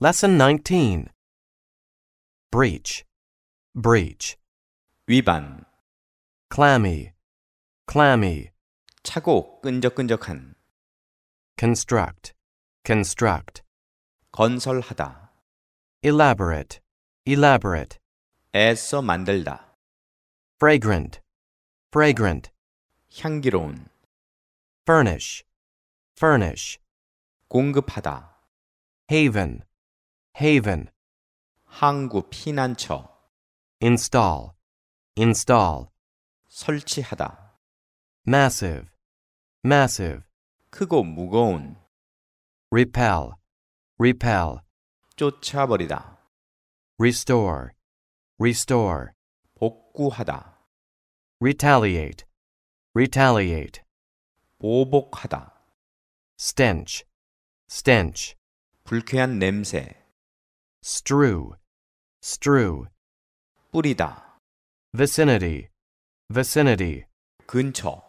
Lesson 19. Breach, breach. 위반, Clammy, clammy. 차고 끈적끈적한, Construct, construct. 건설하다, Elaborate, elaborate. 애써 만들다, Fragrant, fragrant. 향기로운, Furnish, furnish. 공급하다, Haven, haven. 항구 피난처, Install, install. 설치하다, Massive, massive. 크고 무거운, Repel, repel. 쫓아버리다, Restore, restore. 복구하다, Retaliate, retaliate. 보복하다, Stench, stench. 불쾌한 냄새, Strew, strew. 뿌리다, Vicinity, vicinity. 근처,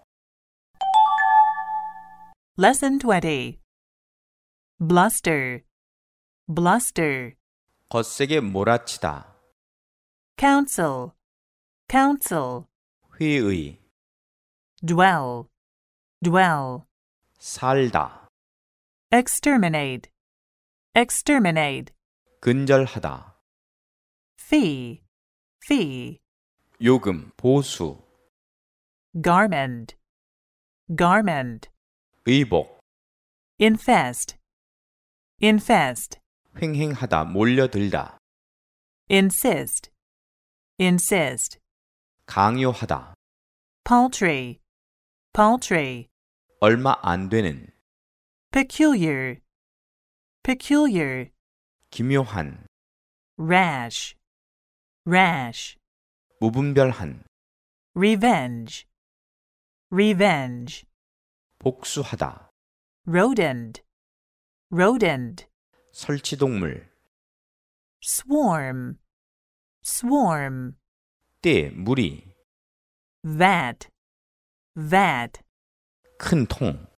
Lesson 20. Bluster, bluster. 거세게 몰아치다, Counsel, counsel. 회의, Dwell, dwell. 살다, Exterminate, exterminate. 근절하다, Fee, fee. 요금, 보수, Garment, garment. 의복, Infest, infest. 횡행하다, 몰려들다, Insist, insist. 강요하다, Paltry, paltry. 얼마 안 되는, Peculiar, peculiar. 기묘한, Rash, rash. 무분별한, Revenge, revenge. 복수하다, Rodent, rodent. 설치동물, Swarm, swarm. 때, 무리, Vat, vat. 큰 통,